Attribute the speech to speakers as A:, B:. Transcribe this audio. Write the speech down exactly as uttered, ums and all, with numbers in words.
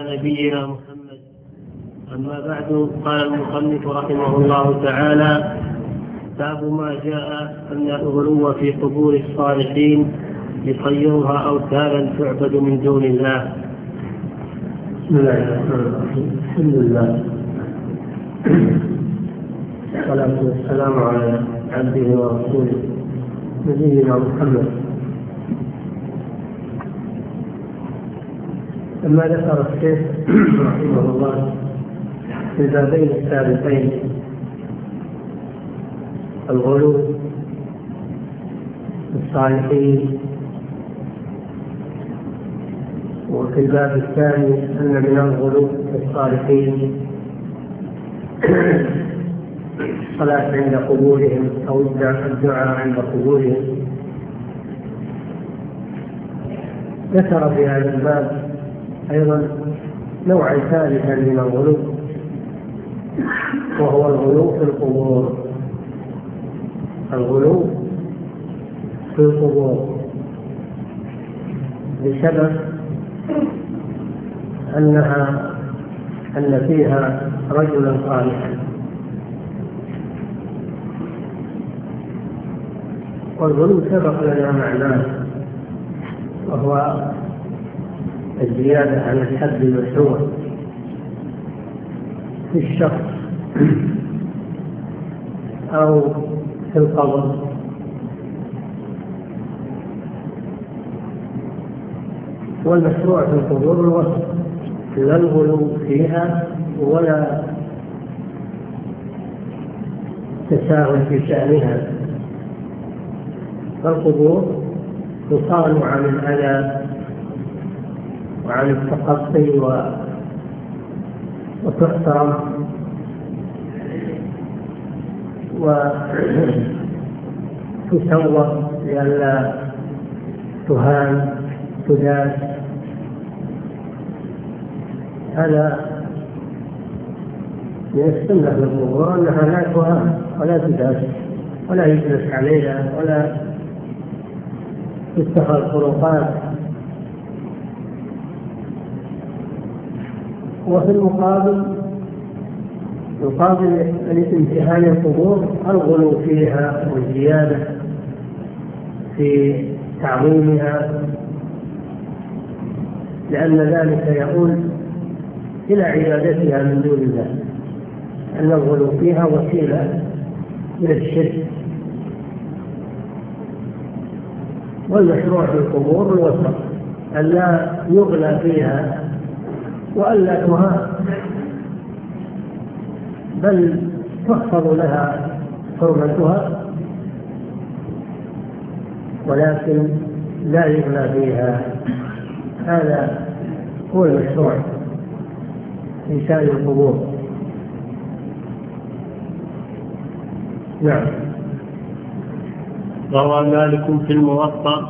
A: على نبينا محمد. أما بعد، قال المصنف رحمه الله تعالى: باب ما جاء أن الغلو في قبور الصالحين يصيرها أوثانا تعبد من دون الله.
B: بسم الله الرحمن الرحيم. الحمد لله والصلاة والسلام على عبده ورسوله نبينا محمد. لما ذكر الشيخ رحمه الله في البابين السابقين الغلو في الصالحين، وفي الباب الثاني أن من الغلو في الصالحين الصلاة عند قبورهم أو الدعاء عند قبورهم، ذكر في هذا الباب أيضا نوعا ثالثا من الغلو، وهو الغلو في القبور. الغلو في القبور بسبب أنها أن فيها رجلا صالحا، والغلو سبق لنا معناه، وهو الزيادة عن الحد المشروع في الشخص أو في القبر. والمشروع في القبور الوسط، لا الغلو فيها ولا تساهل في شأنها. فالقبور تصان عن الأذى وعن التقصي وتحترم وتسوى لئلا تهان تداس. هذا من السنة في القبور أنها لا تهان ولا تداس ولا يجلس عليها ولا تتخذ خروقات. وفي المقابل يقابل الامتحان القبور الغلو فيها والزيادة في تعظيمها، لأن ذلك يقول إلى عبادتها من دون الله، أن الغلو فيها وسيلة إلى الشرك. والمشروع في القبور الوسط، ألا يغلى فيها وألا تهان، بل تحفظ لها حرمتها، ولكن لا يغلى فيها. هذا هو المشروع في شأن القبور. نعم.
A: روى مالك في الموطأ